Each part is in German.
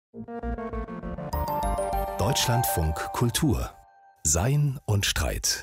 Deutschlandfunk Kultur. Sein und Streit.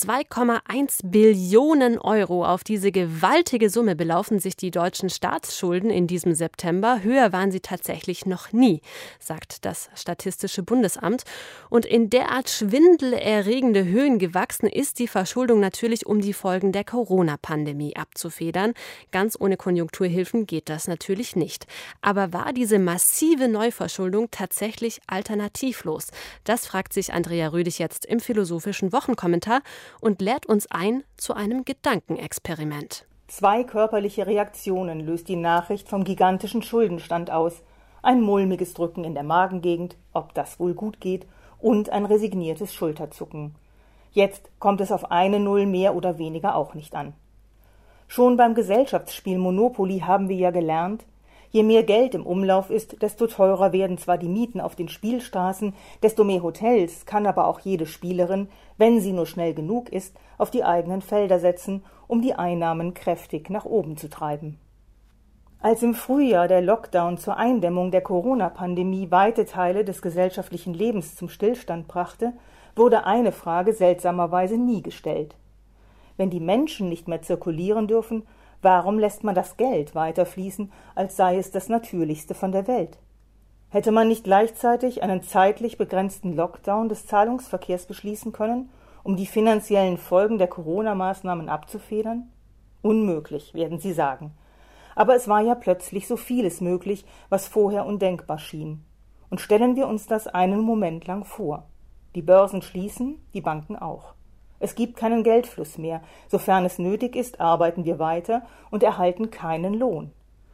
2,1 Billionen Euro. Auf diese gewaltige Summe belaufen sich die deutschen Staatsschulden in diesem September. Höher waren sie tatsächlich noch nie, sagt das Statistische Bundesamt. Und in derart schwindelerregende Höhen gewachsen ist die Verschuldung natürlich, um die Folgen der Corona-Pandemie abzufedern. Ganz ohne Konjunkturhilfen geht das natürlich nicht. Aber war diese massive Neuverschuldung tatsächlich alternativlos? Das fragt sich Andrea Rüdig jetzt im Philosophischen Wochenkommentar und lädt uns ein zu einem Gedankenexperiment. 2 körperliche Reaktionen löst die Nachricht vom gigantischen Schuldenstand aus. Ein mulmiges Drücken in der Magengegend, ob das wohl gut geht, und ein resigniertes Schulterzucken. Jetzt kommt es auf eine Null mehr oder weniger auch nicht an. Schon beim Gesellschaftsspiel Monopoly haben wir ja gelernt, je mehr Geld im Umlauf ist, desto teurer werden zwar die Mieten auf den Spielstraßen, desto mehr Hotels kann aber auch jede Spielerin, wenn sie nur schnell genug ist, auf die eigenen Felder setzen, um die Einnahmen kräftig nach oben zu treiben. Als im Frühjahr der Lockdown zur Eindämmung der Corona-Pandemie weite Teile des gesellschaftlichen Lebens zum Stillstand brachte, wurde eine Frage seltsamerweise nie gestellt. Wenn die Menschen nicht mehr zirkulieren dürfen, warum lässt man das Geld weiter fließen, als sei es das Natürlichste von der Welt? Hätte man nicht gleichzeitig einen zeitlich begrenzten Lockdown des Zahlungsverkehrs beschließen können, um die finanziellen Folgen der Corona-Maßnahmen abzufedern? Unmöglich, werden Sie sagen. Aber es war ja plötzlich so vieles möglich, was vorher undenkbar schien. Und stellen wir uns das einen Moment lang vor. Die Börsen schließen, die Banken auch. Es gibt keinen Geldfluss mehr. Sofern es nötig ist, arbeiten wir weiter und erhalten keinen Lohn.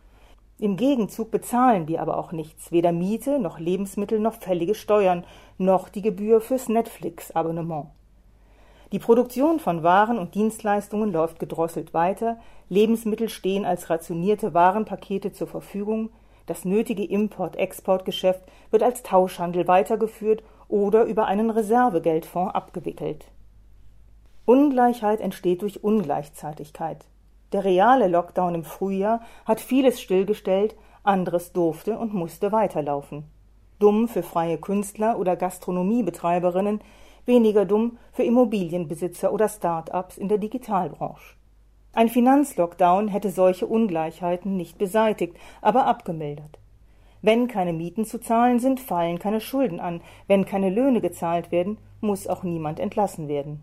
Im Gegenzug bezahlen wir aber auch nichts, weder Miete noch Lebensmittel noch fällige Steuern, noch die Gebühr fürs Netflix-Abonnement. Die Produktion von Waren und Dienstleistungen läuft gedrosselt weiter, Lebensmittel stehen als rationierte Warenpakete zur Verfügung, das nötige Import-Export-Geschäft wird als Tauschhandel weitergeführt oder über einen Reservegeldfonds abgewickelt. Ungleichheit entsteht durch Ungleichzeitigkeit. Der reale Lockdown im Frühjahr hat vieles stillgestellt, anderes durfte und musste weiterlaufen. Dumm für freie Künstler oder Gastronomiebetreiberinnen, weniger dumm für Immobilienbesitzer oder Start-ups in der Digitalbranche. Ein Finanzlockdown hätte solche Ungleichheiten nicht beseitigt, aber abgemildert. Wenn keine Mieten zu zahlen sind, fallen keine Schulden an. Wenn keine Löhne gezahlt werden, muss auch niemand entlassen werden.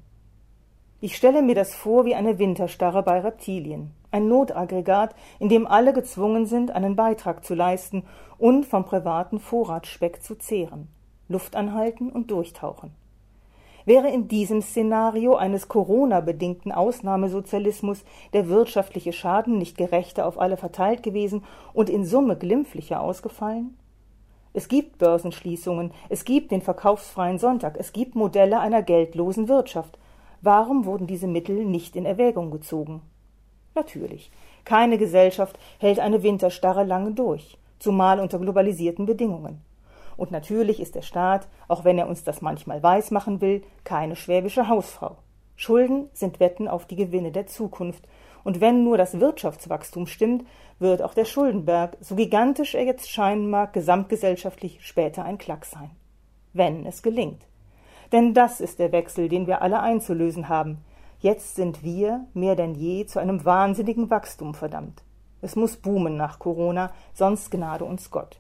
Ich stelle mir das vor wie eine Winterstarre bei Reptilien, ein Notaggregat, in dem alle gezwungen sind, einen Beitrag zu leisten und vom privaten Vorratsspeck zu zehren, Luft anhalten und durchtauchen. Wäre in diesem Szenario eines Corona-bedingten Ausnahmesozialismus der wirtschaftliche Schaden nicht gerechter auf alle verteilt gewesen und in Summe glimpflicher ausgefallen? Es gibt Börsenschließungen, es gibt den verkaufsfreien Sonntag, es gibt Modelle einer geldlosen Wirtschaft. Warum wurden diese Mittel nicht in Erwägung gezogen? Natürlich, keine Gesellschaft hält eine Winterstarre lange durch, zumal unter globalisierten Bedingungen. Und natürlich ist der Staat, auch wenn er uns das manchmal weismachen will, keine schwäbische Hausfrau. Schulden sind Wetten auf die Gewinne der Zukunft. Und wenn nur das Wirtschaftswachstum stimmt, wird auch der Schuldenberg, so gigantisch er jetzt scheinen mag, gesamtgesellschaftlich später ein Klacks sein. Wenn es gelingt. Denn das ist der Wechsel, den wir alle einzulösen haben. Jetzt sind wir, mehr denn je, zu einem wahnsinnigen Wachstum verdammt. Es muss boomen nach Corona, sonst gnade uns Gott.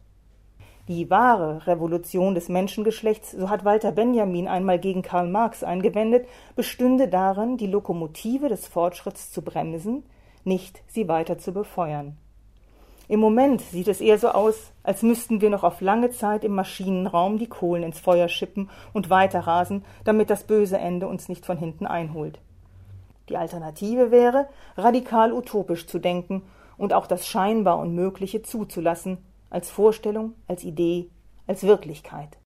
Die wahre Revolution des Menschengeschlechts, so hat Walter Benjamin einmal gegen Karl Marx eingewendet, bestünde darin, die Lokomotive des Fortschritts zu bremsen, nicht sie weiter zu befeuern. Im Moment sieht es eher so aus, als müssten wir noch auf lange Zeit im Maschinenraum die Kohlen ins Feuer schippen und weiterrasen, damit das böse Ende uns nicht von hinten einholt. Die Alternative wäre, radikal utopisch zu denken und auch das scheinbar Unmögliche zuzulassen, als Vorstellung, als Idee, als Wirklichkeit.